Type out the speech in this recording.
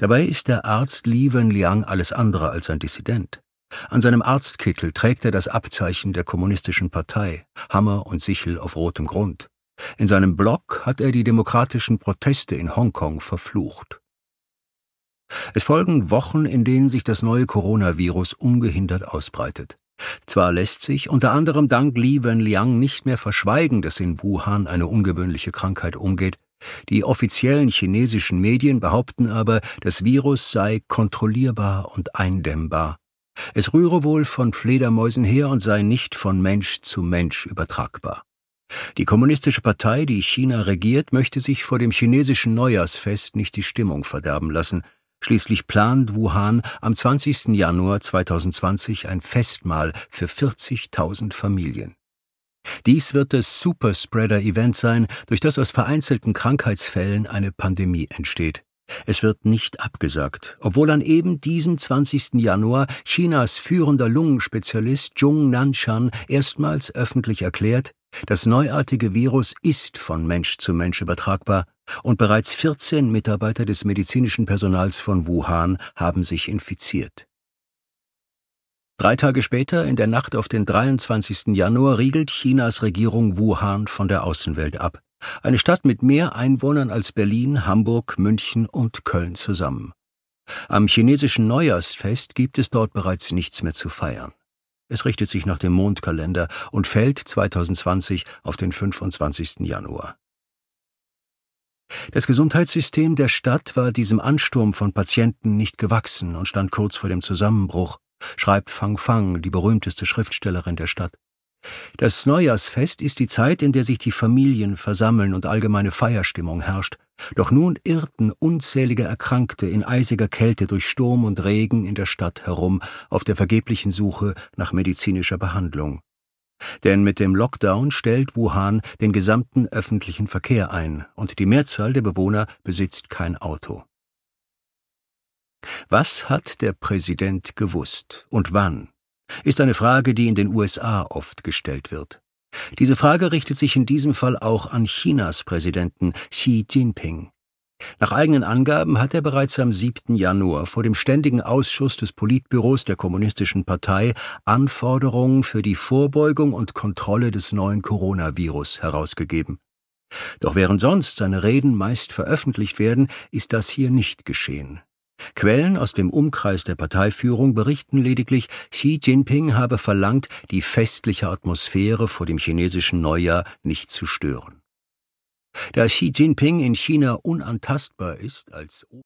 Dabei ist der Arzt Li Wenliang alles andere als ein Dissident. An seinem Arztkittel trägt er das Abzeichen der Kommunistischen Partei, Hammer und Sichel auf rotem Grund. In seinem Blog hat er die demokratischen Proteste in Hongkong verflucht. Es folgen Wochen, in denen sich das neue Coronavirus ungehindert ausbreitet. Zwar lässt sich unter anderem dank Li Wenliang nicht mehr verschweigen, dass in Wuhan eine ungewöhnliche Krankheit umgeht. Die offiziellen chinesischen Medien behaupten aber, das Virus sei kontrollierbar und eindämmbar. Es rühre wohl von Fledermäusen her und sei nicht von Mensch zu Mensch übertragbar. Die Kommunistische Partei, die China regiert, möchte sich vor dem chinesischen Neujahrsfest nicht die Stimmung verderben lassen. Schließlich plant Wuhan am 20. Januar 2020 ein Festmahl für 40.000 Familien. Dies wird das Superspreader-Event sein, durch das aus vereinzelten Krankheitsfällen eine Pandemie entsteht. Es wird nicht abgesagt, obwohl an eben diesem 20. Januar Chinas führender Lungenspezialist Zhong Nanshan erstmals öffentlich erklärt, das neuartige Virus ist von Mensch zu Mensch übertragbar und bereits 14 Mitarbeiter des medizinischen Personals von Wuhan haben sich infiziert. 3 Tage später, in der Nacht auf den 23. Januar, riegelt Chinas Regierung Wuhan von der Außenwelt ab. Eine Stadt mit mehr Einwohnern als Berlin, Hamburg, München und Köln zusammen. Am chinesischen Neujahrsfest gibt es dort bereits nichts mehr zu feiern. Es richtet sich nach dem Mondkalender und fällt 2020 auf den 25. Januar. Das Gesundheitssystem der Stadt war diesem Ansturm von Patienten nicht gewachsen und stand kurz vor dem Zusammenbruch, schreibt Fang Fang, die berühmteste Schriftstellerin der Stadt. Das Neujahrsfest ist die Zeit, in der sich die Familien versammeln und allgemeine Feierstimmung herrscht. Doch nun irrten unzählige Erkrankte in eisiger Kälte durch Sturm und Regen in der Stadt herum, auf der vergeblichen Suche nach medizinischer Behandlung. Denn mit dem Lockdown stellt Wuhan den gesamten öffentlichen Verkehr ein und die Mehrzahl der Bewohner besitzt kein Auto. Was hat der Präsident gewusst und wann? Ist eine Frage, die in den USA oft gestellt wird. Diese Frage richtet sich in diesem Fall auch an Chinas Präsidenten Xi Jinping. Nach eigenen Angaben hat er bereits am 7. Januar vor dem Ständigen Ausschuss des Politbüros der Kommunistischen Partei Anforderungen für die Vorbeugung und Kontrolle des neuen Coronavirus herausgegeben. Doch während sonst seine Reden meist veröffentlicht werden, ist das hier nicht geschehen. Quellen aus dem Umkreis der Parteiführung berichten lediglich, Xi Jinping habe verlangt, die festliche Atmosphäre vor dem chinesischen Neujahr nicht zu stören. Da Xi Jinping in China unantastbar ist als